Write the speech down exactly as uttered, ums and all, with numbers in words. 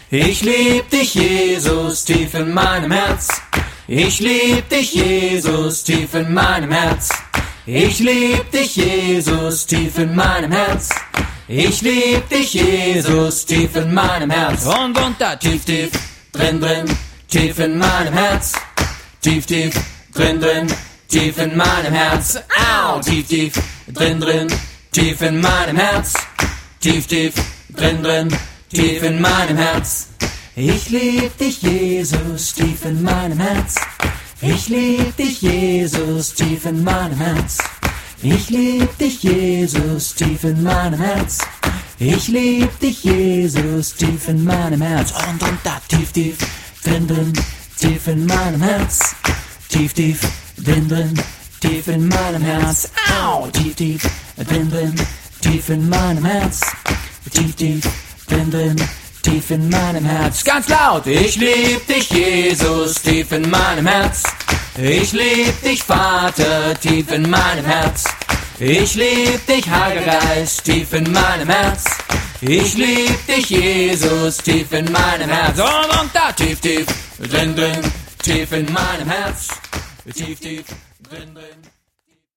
Ich lieb dich, Jesus, tief in meinem Herz. Ich lieb dich, Jesus, tief in meinem Herz. Ich lieb dich, Jesus, tief in meinem Herz. Ich lieb dich, Jesus, tief in meinem Herz. Und unter tief, tief, drin, drin, tief in meinem Herz. Tief, tief, drin, drin, tief in meinem Herz. Au! Tief, tief, drin, drin, tief in meinem Herz. Tief, tief, drin, drin, tief in meinem Herz. Ich lieb dich, Jesus, tief in meinem Herz. Ich lieb dich, Jesus, tief in meinem Herz. Ich lieb dich, Jesus, tief in meinem Herz. Ich lieb dich, Jesus, tief in meinem Herz. Und unter tief, tief, drin, drin, tief in meinem Herz. Tief, tief, drin, drin, tief in meinem Herz. Au! Tief, tief, drin, drin, tief in meinem Herz. Tief, tief, drin, drin, tief in meinem Herz. Ganz laut! Ich lieb dich, Jesus, tief in meinem Herz. Ich lieb dich, Vater, tief in meinem Herz. Ich lieb dich, Heiliger Geist, tief in meinem Herz. Ich lieb dich, Jesus, tief in meinem Herz. Und, und da tief, tief, drin, drin, tief in meinem Herz. Tief, tief, drin, drin.